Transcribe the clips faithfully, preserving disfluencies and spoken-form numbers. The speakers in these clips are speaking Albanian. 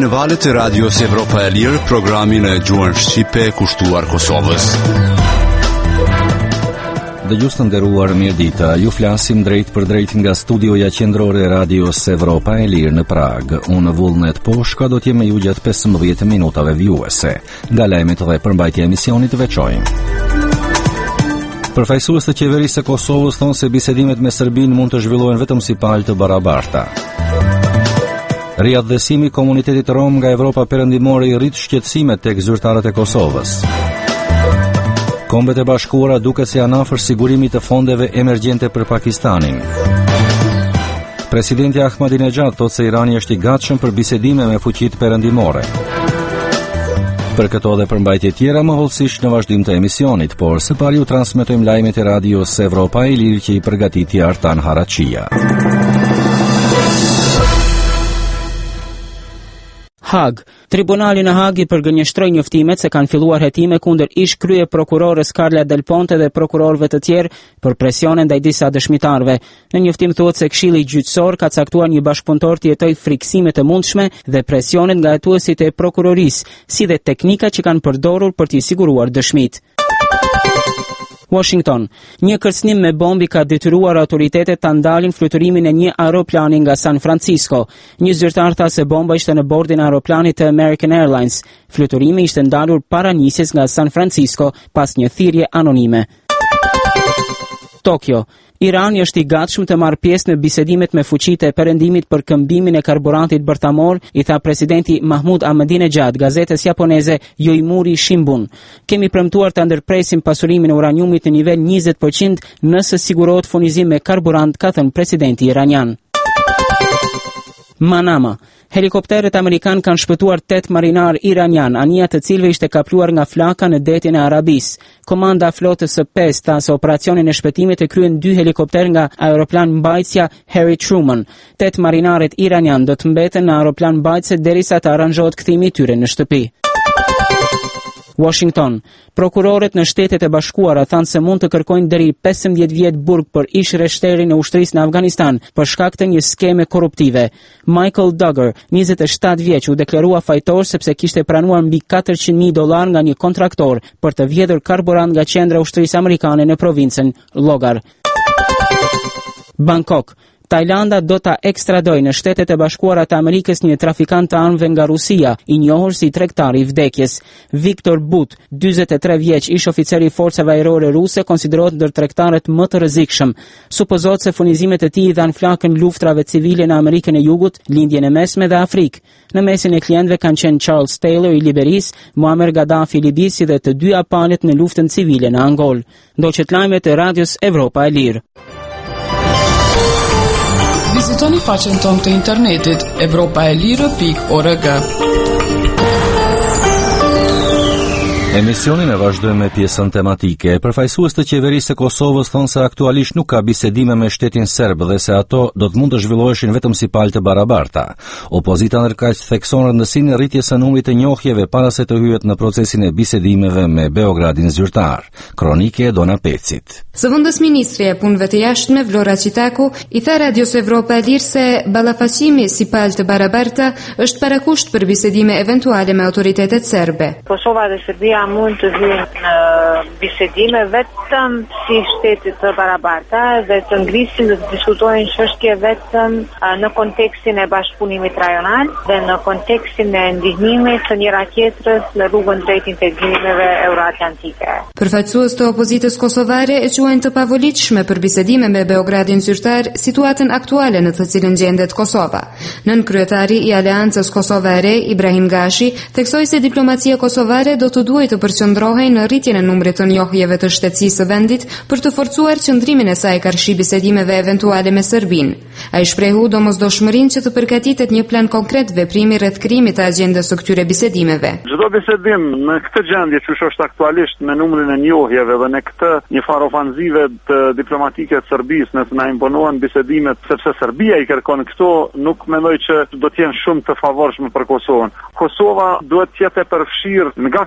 në valët e radios Evropa e Lirë, programin e gjuhën shqipe kushtuar Kosovës. Dëgjues të nderuar, mirëdita. Ju flasim drejt për drejt nga studioja qendrore e radios Evropa e Lirë në Prag. Unë Vullnet Poshka do t'jem me ju gjatë pesëmbëdhjetë minutave vjuese. Nga lajmet dhe përmbajtja e emisionit veçojmë. Përfaqësues të qeverisë së Kosovës thonë se bisedimet me Serbinë mund të zhvillohen vetëm si palë të barabarta. Riadhësimi i komunitetit rom nga Evropa Perëndimore i rrit shqetësimet tek zyrtarët e Kosovës. Kombet e Bashkuara duket se janë afër sigurimit të fondeve emergjente për Pakistanin. Presidenti Ahmadinejad thotë se Irani është i gatshëm për bisedime me fuqitë perëndimore. Për këto dhe përmbajtje tjera më hollësisht në vazhdim të emisionit, por së pari ju transmetojmë lajmet e radios Evropa e Lirë që i përgatiti Artan Haraçia. Hag. Tribunali në Hag i përgënjeshtroi njoftimet se kanë filluar hetime kundër ish krye prokurores Carla Del Ponte dhe prokurorëve të tjerë për presionin ndaj disa dëshmitarëve. Në njoftim thuhet se Këshilli Gjyqësor ka caktuar një bashkëpunëtor të jetojë friksime të mundshme dhe presionin nga hetuesit e prokurorisë, si dhe teknika që kanë përdorur për t'i siguruar dëshmitë. Washington. Një kërcënim me bombi ka detyruar autoritetet ta ndalin fluturimi e një aeroplani nga San Francisco. Një zyrtar tha se bomba ishte në bordin e aeroplanit të American Airlines. Fluturimi ishte ndalur para nisjes nga San Francisco pas një thirrje anonime. Tokyo. Irani është i gatshëm të marrë pjesë në bisedimet me fuqitë e perëndimit për këmbimin e karburantit bërtamor, i tha presidenti Mahmud Ahmadinejad gazetës japoneze Yomiuri Shimbun. Kemi premtuar të ndërpresim pasurimin e uraniumit në nivel njëzet përqind nëse sigurohet furnizim me karburant, ka thënë presidenti iranian. Manama. Helikopteret amerikan kanë shpëtuar tetë marinar iranian, anija të cilëve ishte kapluar nga flaka në detin e Arabisë. Komanda flotës së pesë tha se operacionin e shpëtimit e kryen dy helikopter nga aeroplan mbajtësja Harry Truman. Tetë marinarët iranian do të mbeten në aeroplan mbajtëse derisa të aranjohet kthimi i tyre në shtëpi. Washington. Prokurorët në Shtetet e Bashkuara thanë se mund të kërkojnë deri pesëmbëdhjetë vjet burg për ish reshterin e ushtrisë në Afganistan për shkak të një skeme korruptive. Michael Duggar, njëzet e shtatë vjeç, u deklarua fajtor sepse kishte pranuar mbi katërqind mijë dollar nga një kontraktor për të vjedhur karburant nga qendra e ushtrisë amerikane në provincën Logar. Bangkok. Tajlanda do ta ekstradojë në Shtetet e Bashkuara të Amerikës një trafikant të armëve nga Rusia, i njohur si tregtari i vdekjes. Viktor But, dyzet e tre vjeç, ish oficer i forcave ajrore ruse, konsiderohet ndër tregtarët më të rrezikshëm. Supozohet se furnizimet e tij i dhan flakën luftrave civile në Amerikën e Jugut, lindjen e mesme dhe Afrikë. Në mesin e klientëve kanë qenë Charles Taylor i Liberisë, Muammar Gaddafi i Libisë dhe të dy apalet në luftën civile në Angol. Ndoqët lajmet e radios Evropa e Lirë. Vizitoni faqen tonë të internetit evropa e lirë pikë org. Emisionin e vazhdojmë me pjesën tematike. Përfaqësues të qeverisë së Kosovës thonë se aktualisht nuk ka bisedime me shtetin serb dhe se ato do të mund të zhvilloheshin vetëm si palë të barabarta. Opozita ndërkaq thekson rëndësinë e rritjes së numrit të njohjeve para se të hyhet në procesin e bisedimeve me Beogradin zyrtar. Kronike Dona Pecit. Zëvendës ministri e punëve të jashtme Vlora Qitaku i tha radios Evropa e Lirë se ballafaqimi si palë të barabarta është parakusht për bisedime eventuale me autoritetet serbe. Kosova dhe Serbia mund të hyjnë në bisedime vetëm si shtete të barabarta dhe të ngrisin dhe të diskutojnë çështje vetëm në kontekstin e bashkëpunimit rajonal dhe në kontekstin e ndihmimit të njëra tjetrës në rrugën drejt integrimeve euroatlantike. Përfaqësues të opozitës kosovare e quajnë të pavolitshme për bisedime me Beogradin zyrtar situatën aktuale në të cilën gjendet Kosova. Nën kryetari i Aleancës Kosova e Re, Ibrahim Gashi, theksoi se diplomacia kosovare do të duhet të përqendrohej në rritjen e numrit të njohjeve të shtetësisë së vendit për të forcuar qëndrimin e saj karshi bisedimeve eventuale me Serbinë. Ai shprehu domosdoshmërinë që të përgatitet një plan konkret veprimi rreth krijimit të agjendës së këtyre bisedimeve. Çdo bisedim në këtë gjendje që është aktualisht me numrin e njohjeve dhe në këtë një farë ofanzive të diplomatike të Serbisë nëse na imponohen bisedimet sepse Serbia i kërkon këto, nuk mendoj që do të jenë shumë të favorshme për Kosovën. Kosova duhet të jetë e përfshirë nga fillimi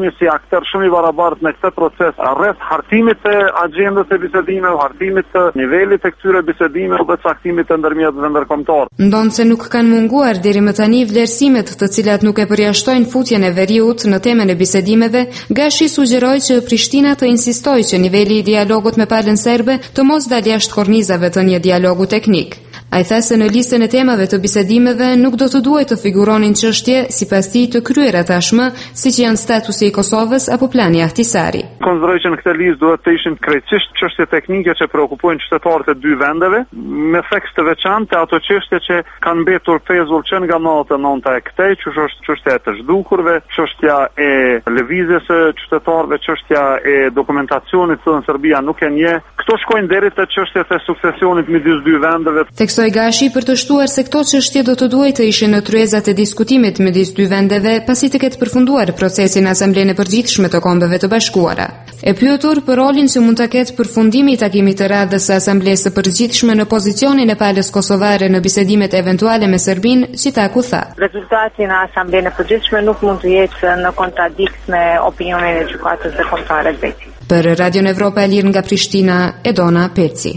jemi si aktor shumë i barabartë në këtë proces rreth hartimit të agjendës së bisedimeve, hartimit të nivelit të këtyre bisedimeve dhe caktimit të ndërmjetëve ndërkombëtar. Ndonë se nuk kanë munguar deri më tani vlerësimet të cilat nuk e përjashtojnë futjen e veriut në temën e bisedimeve, Gashi sugjeroi që Prishtina të insistojë që niveli i dialogut me palën serbe të mos dalë jashtë kornizave të një dialogu teknik. Ai tha se në listën e temave të bisedimeve nuk do të duhet të figuronin çështje sipas tij të kryera tashmë, siç janë statusi i Kosovës apo plani Ahtisari. Konsideroj që në këtë listë duhet të ishin krejtësisht çështje teknike që preokupojnë qytetarët e dy vendeve, me theks të veçantë ato çështje që kanë mbetur pezull që nga nota e nënta e këtej, që është çështja e të zhdukurve, çështja e lëvizjes së qytetarëve, çështja e dokumentacionit që në Serbia nuk e njeh. Këto shkojnë deri te çështjet e suksesionit midis dy vendeve. Theksoi Gashi për të shtuar se këto çështje do të duhet të ishin në tryezat e diskutimit midis dy vendeve pasi të ketë përfunduar procesin në Asamblenë e Përgjithshme të Kombeve të Bashkuara. E pyetur për rolin që mund ta ketë përfundimi i takimit të radhës së Asamblesë së Përgjithshme në pozicionin e palës kosovare në bisedimet eventuale me Serbinë, Qitaku tha: Rezultati në Asamblenë e Përgjithshme nuk mund të jetë në kontradikt me opinionin e gjykatës zakontare vetë. Për Radion Evropa e Lirë nga Prishtina, Edona Peci.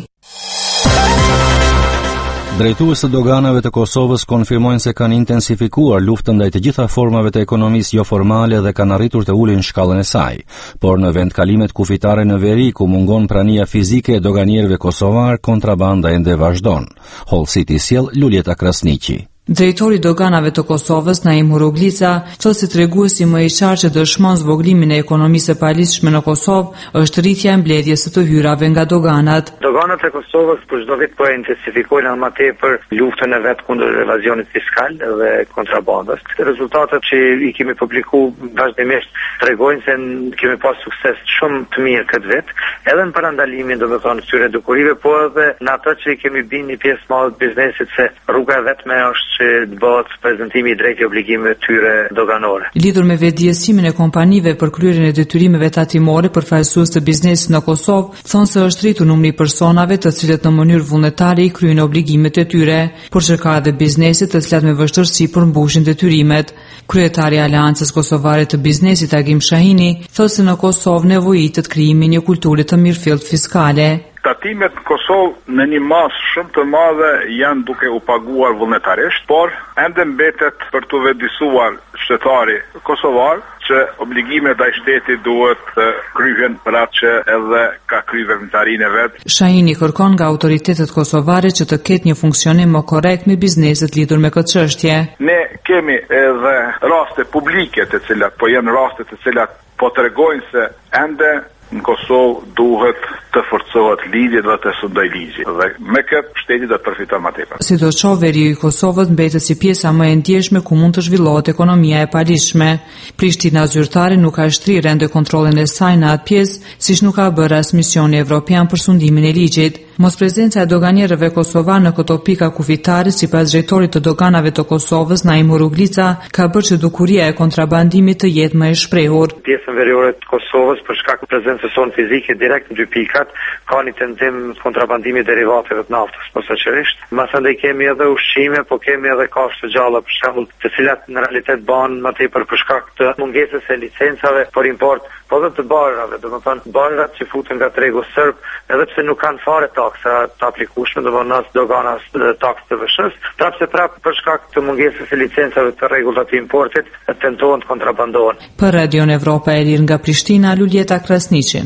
Drejtues të doganave të Kosovës konfirmojnë se kanë intensifikuar luftën ndaj të gjitha formave të ekonomisë jo formale dhe kanë arritur të ulin shkallën e saj. Por në vendkalimet kufitare në veri, ku mungon prania fizike e doganierëve kosovar, kontrabanda ende vazhdon. Hall City sjell Luljeta Krasniqi. Drejtori doganave të Kosovës, Naim Huruglica, thotë se treguesi më i qartë që dëshmon zvoglimin e ekonomisë së paligjshme në Kosovë është rritja e mbledhjes së të hyrave nga doganat. Doganat e Kosovës për çdo vit po e intensifikojnë më tepër luftën e vet kundër evazionit fiskal dhe kontrabandës. Rezultatet që i kemi publikuar vazhdimisht tregojnë se kemi pas sukses shumë të mirë këtë vit, edhe në parandalimin domethënë këtyre dukurive, po edhe në ato që i kemi bën një pjesë madhe të biznesit se rruga e vetme është që të bëhet prezantimi i drejtë i obligimeve të tyre doganore. Lidhur me vetëdijesimin e kompanive për kryerjen e detyrimeve tatimore për përfaqësues të biznesit në Kosovë, thonë se është rritur numri i personave të cilët në mënyrë vullnetare i kryejnë obligimet e tyre, por që ka edhe biznese të cilat me vështirësi përmbushin detyrimet. Kryetari i Aleancës Kosovare të Biznesit Agim Shahini thotë se në Kosovë nevojitet krijimi një kulture të mirëfillt fiskale. Tatimet në Kosovë në një masë shumë të madhe janë duke u paguar vullnetarisht, por ende mbetet për të vetëdijsuar shtetari kosovar që obligimet ndaj shtetit duhet të kryhen për atë që edhe ka kryer veprimtarinë e vet. Shahini kërkon nga autoritetet kosovare që të ketë një funksionim më korrekt me bizneset lidhur me këtë çështje. Ne kemi edhe raste publike të cilat po janë raste të cilat po tregojnë se ende në Kosovë duhet të forcohet lidhjet dhe të sundoj ligji dhe me këtë shteti do të përfiton më tepër. Sidoqoftë veriu i Kosovës mbetet si pjesa më e ndjeshme ku mund të zhvillohet ekonomia e paligjshme. Prishtina zyrtare nuk ka shtrirë ende kontrollin e saj në atë pjesë, siç nuk ka bërë as misioni evropian për sundimin e ligjit. Mosprezenca e doganierëve kosovar në këto pika kufitare, sipas drejtorit të doganave të Kosovës, Naim Huruglica, ka bërë që dukuria e kontrabandimit të jetë më e shprehur. Pjesën veriore të Kosovës për shkak të prezencës sonë fizike direkt në dy pikat ka një tendim kontrabandimi derivateve të naftës, posaçërisht. Masandej kemi edhe ushqime, po kemi edhe kafshë të gjalla për shembull, të cilat në realitet banë më tepër për shkak të mungesës së licencave për import, po edhe të barrave, domethënë barrat që futen nga tregu serb, edhe pse nuk kanë fare taksa të aplikueshme, domethënë as doganas taksë të vëshës, prapse prap për shkak të mungesës së licencave të rregullat të importit, tentohen të kontrabandohen. Për Radion Evropa e Lirë nga Prishtina, Luljeta Krasniqi.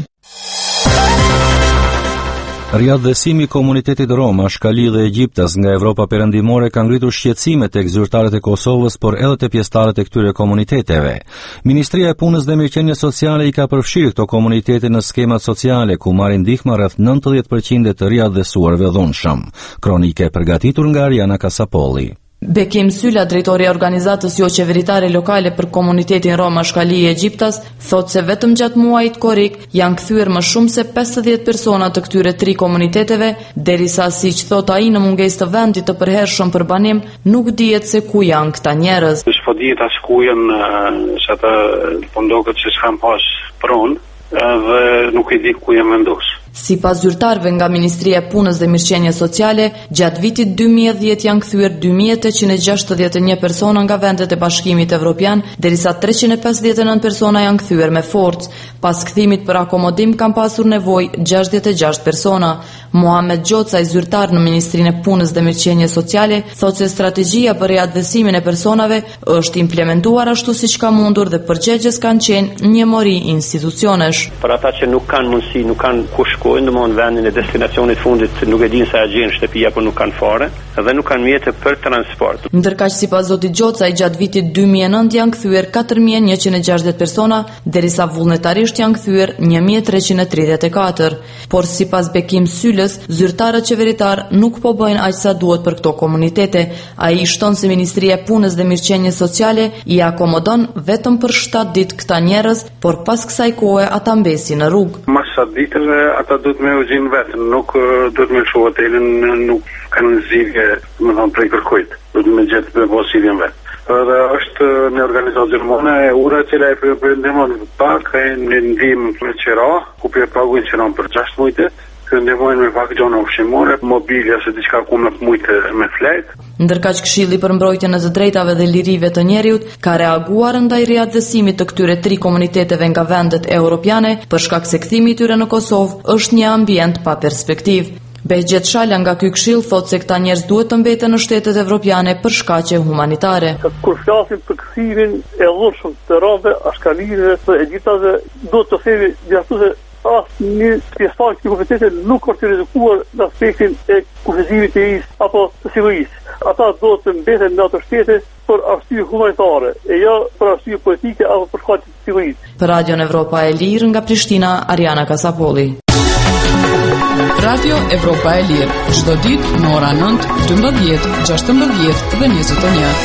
Riadhësimi i komunitetit Roma, Shkali dhe Egjiptas nga Evropa perëndimore ka ngritur shqetësime tek zyrtarët e Kosovës, por edhe te pjesëtarët e këtyre komuniteteve. Ministria e Punës dhe Mirëqenies Sociale i ka përfshirë këto komunitete në skemat sociale ku marrin ndihmë rreth nëntëdhjetë përqind të riadhësuarve dhunshëm. Kronike e përgatitur nga Ariana Kasapolli. Bekim Sylla, drejtori i organizatës jo qeveritare lokale për komunitetin Roma Shkali i Egjiptas, thotë se vetëm gjatë muajit korrik janë kthyer më shumë se pesëdhjetë persona të këtyre tri komuniteteve, derisa siç thot ai në mungesë të vendit të përhershëm për banim, nuk dihet se ku janë këta njerëz. S'po dihet as ku janë, se ata po ndoqët se s'kan pas pronë dhe nuk i di ku janë vendosur. Sipas zyrtarëve nga Ministria e Punës dhe Mirëqenies Sociale, gjatë vitit dy mijë e dhjetë janë kthyer dy mijë tetëqind e gjashtëdhjetë e një persona nga vendet e Bashkimit Evropian, derisa treqind e pesëdhjetë e nëntë persona janë kthyer me forcë. Pas kthimit për akomodim kanë pasur nevojë gjashtëdhjetë e gjashtë persona. Muhamet Gjocaj, zyrtar në Ministrinë e Punës dhe Mirëqenies Sociale, thotë se strategjia për riadhesimin e personave është implementuar ashtu siç ka mundur dhe përgjegjës kanë qenë një mori institucionesh. Për ata që nuk kanë mundësi, nuk kanë ku shkojnë, domthonë vendin e destinacionit fundit nuk e dinë sa e gjejnë shtëpi apo nuk kanë fare dhe nuk kanë mjete për transport. Ndërkaq sipas zotit Gjocaj, gjatë vitit dy mijë e nëntë janë kthyer katër mijë e njëqind e gjashtëdhjetë persona, derisa vullnetarisht janë kthyer një mijë e treqind e tridhjetë e katër. Por sipas Bekim Sylës, zyrtarët qeveritar nuk po bëjnë aq sa duhet për këto komunitete. Ai shton se Ministria e Punës dhe Mirëqenies Sociale i akomodon vetëm për shtatë ditë këta njerëz, por pas kësaj kohe ata mbesin në rrugë. Mas sa ditëve ata duhet me u gjinë vetën, nuk duhet me lëshu hotelin, nuk kanë zgjidhje, më thonë prej kërkujt, duhet me gjetë me posiljen vetë. Dhe është një organizatë gjermane e ura cila e për ndihmon pak e në ndihmë me qera, ku për paguin qeran për gjashtë mujtë, që ndihmojnë me pak gjona ushqimore, mobilja se diçka ku me mujtë me flet. Ndërkaq Këshilli për mbrojtjen e të drejtave dhe lirive të njerëzit ka reaguar ndaj riadhesimit të këtyre tri komuniteteve nga vendet europiane për shkak se kthimi i tyre në Kosovë është një ambient pa perspektivë. Behgjet Shala nga ky këshill thotë se këta njerëz duhet të mbeten në shtetet evropiane për shkaqe humanitare. Kur flasim për kthimin e lloshëm të rrave, ashkalive të Egjiptave, duhet të themi gjithashtu se asë një pjesëpaqe të kompetente nuk është reduktuar në aspektin e kufizimit të is apo të sigurisë. Ata duhet të mbeten në ato shtete për arsye humanitare, e jo për arsye politike apo për shkaqe të sigurisë. Për Radion Evropa e Lirë nga Prishtina, Ariana Kasapolli. Radio Evropa e Lirë, çdo ditë në ora nëntë, dymbëdhjetë, gjashtëmbëdhjetë dhe njëzet e një.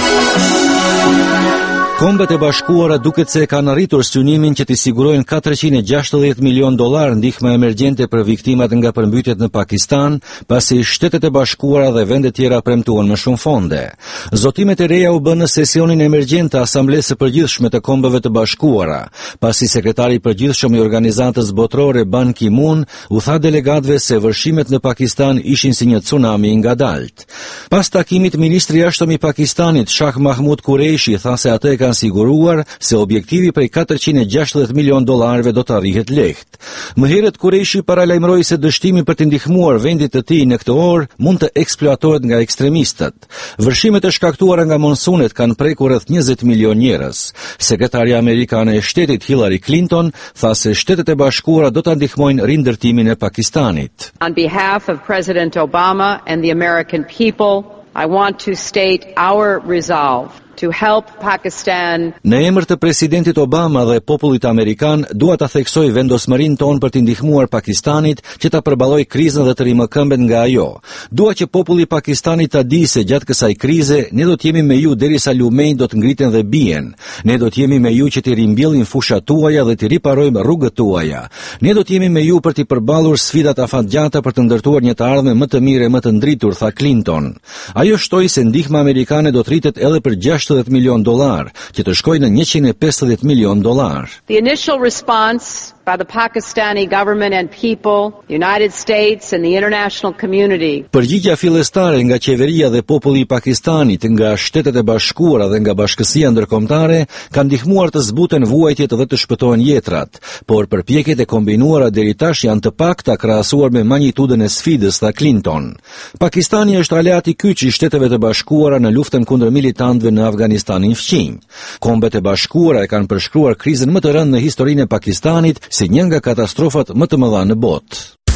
Kombet e Bashkuara duket se kanë arritur synimin që t'i sigurojnë katërqind e gjashtëdhjetë milion dollar ndihmë emergjente për viktimat nga përmbytjet në Pakistan, pasi Shtetet e Bashkuara dhe vende tjera premtuan më shumë fonde. Zotimet e reja u bën në sesionin emergjent të Asamblesë së Përgjithshme të Kombeve të Bashkuara, pasi sekretari i përgjithshëm i organizatës botërore Ban Ki-moon u tha delegatëve se vërshimet në Pakistan ishin si një tsunami i ngadalt. Pas takimit, ministri i jashtëm i Pakistanit, Shah Mahmud Qureshi, tha se atë e kanë siguruar se objektivi prej katërqind e gjashtëdhjetë milion dollarëve do të arrihet lehtë. Më herët Qureshi paralajmëroi se dështimi për të ndihmuar vendit të tij në këtë orë mund të eksploatohet nga ekstremistët. Vërshimet e shkaktuara nga monsunet kanë prekur rreth njëzet milion njerëz. Sekretaria amerikane e shtetit Hillary Clinton tha se Shtetet e Bashkuara do ta ndihmojnë rindërtimin e Pakistanit. On behalf of President Obama and the American people, I want to state our resolve to help Pakistan. Në emër të presidentit Obama dhe popullit amerikan, dua ta theksoj vendosmërinë tonë për të ndihmuar Pakistanit që ta përballojë krizën dhe të rimëkëmbet nga ajo. Dua që populli i Pakistanit ta di se gjatë kësaj krize ne do të jemi me ju derisa lumejt do të ngriten dhe bien. Ne do të jemi me ju që t'i rimbjellin fushat tuaja dhe t'i riparojmë rrugët tuaja. Ne do të jemi me ju për t'i përballur sfidat afatgjata për të ndërtuar një të ardhme më të mirë e më të ndritur, tha Clinton. Ajo shtoi se ndihma amerikane do të rritet edhe për gjashtëdhjetë milion dollar, që të shkojnë në njëqind e pesëdhjetë milion dollar. The initial response by the Pakistani government and people, the United States and the international community. Përgjigjja fillestare nga qeveria dhe populli i Pakistanit, nga Shtetet e Bashkuara dhe nga Bashkësia Ndërkombëtare kanë ndihmuar të zbuten vuajtjet dhe të shpëtohen jetrat, por përpjekjet e kombinuara deri tash janë të pakta krahasuar me magnitudën e sfidës, tha Clinton. Pakistani është aleat i kyç i Shteteve të Bashkuara në luftën kundër militantëve në Afganistanin fqinj. Kombet e Bashkuara e kanë përshkruar krizën më të rëndë në historinë e Pakistanit si një nga katastrofat më të mëdha në botë.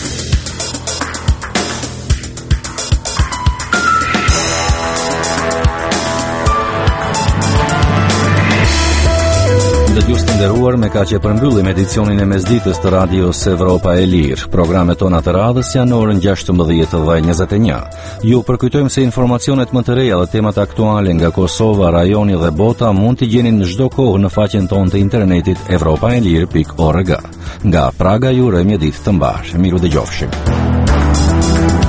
Dëgjues të nderuar, me kaq e përmbyllim edicionin e mesditës të Radios Evropa e Lirë. Programet tona të radhës janë në orën gjashtëmbëdhjetë dhe njëzet e një. Ju përkujtojmë se informacionet më të reja dhe temat aktuale nga Kosova, rajoni dhe bota mund t'i gjeni në çdo kohë në faqen tonë të internetit evropaelir pikë org. Nga Praga ju urojmë një ditë të mbarë. Miru dëgjofshim.